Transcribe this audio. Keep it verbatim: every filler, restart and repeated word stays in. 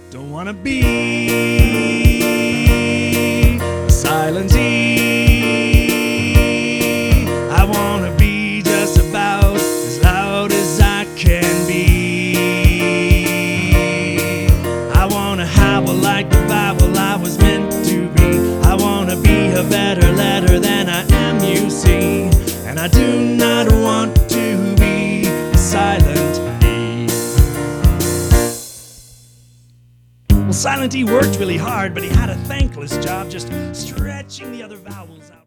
Don't wanna be a silent E. I wanna be just about as loud as I can be. I wanna howl like the Bible I was meant to be. I wanna be a better letter than I am, you see. And I do not want to be a silent E. Well, Silent E worked really hard, but he had a thankless job just stretching the other vowels out.